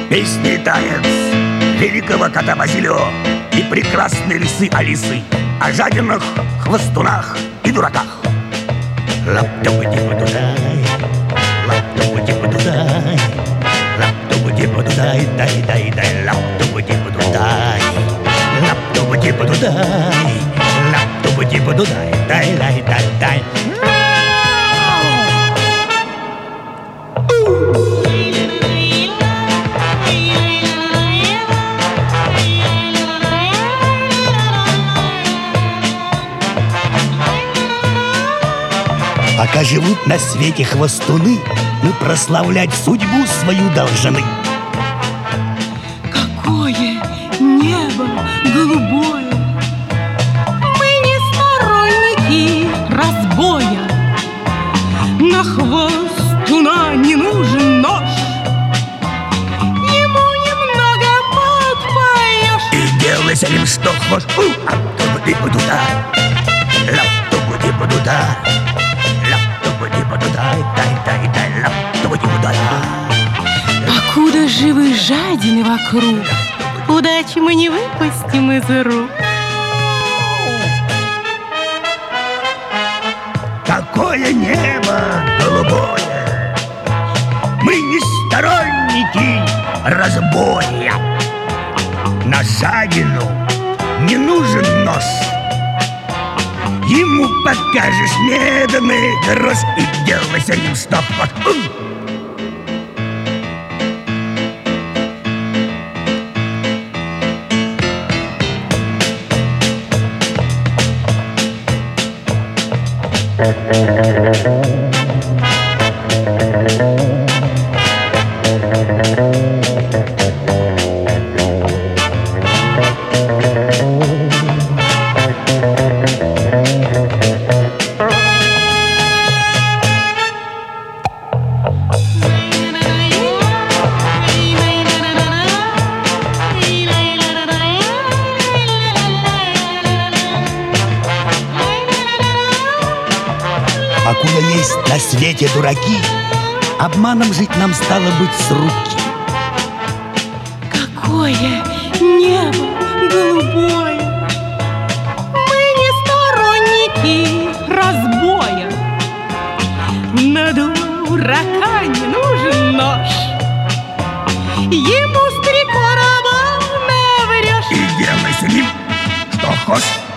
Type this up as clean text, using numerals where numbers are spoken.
Песни и танец великого кота Базилио и прекрасной лисы Алисы о жадинах, хвостунах и дураках. Лап-тупа-типа-дудай, лап-тупа-типа-дудай, лап-тупа-типа-дудай, дай-дай-дай, лап-тупа-типа-дудай, лап-тупа-типа-дудай, лап-тупа-типа-дудай, дай-дай-дай-дай. Пока живут на свете хвостуны, мы прославлять судьбу свою должны. Какое небо голубое! Мы не сторонники разбоя. На хвостуна не нужен нож, ему немного подпоешь. И делай с ним что хочешь. Лап-тупа-типа-дуда, лап-тупа-типа-дуда, лап-тупа-типа-дудай, дай-дай-дай, лап-тупа-типа-дуда. Покуда живы жадины вокруг, удачи мы не выпустим из рук. Какое небо голубое! Мы не сторонники разбоя. На жадину не нужен нож, ему покажешь медный грош и делай с ним что хочешь. Покуда есть на свете дураки, обманом жить нам стало быть с руки. Какое небо голубое! Мы не сторонники разбоя. На дурака не нужен нож, ему с 3 короба наврешь. И делай с ним что хочешь.